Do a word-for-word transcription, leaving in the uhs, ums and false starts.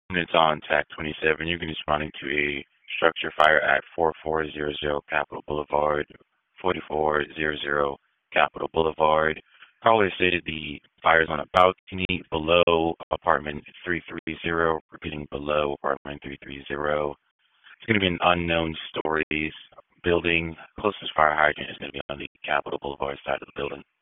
And it's on TAC twenty-seven. You're going to be responding to a structure fire at forty-four hundred Capitol Boulevard, forty-four hundred Capitol Boulevard. Caller stated the fire is on a balcony below apartment three thirty, repeating below apartment three thirty. It's going to be an unknown stories building. Closest fire hydrant is going to be on the Capitol Boulevard side of the building.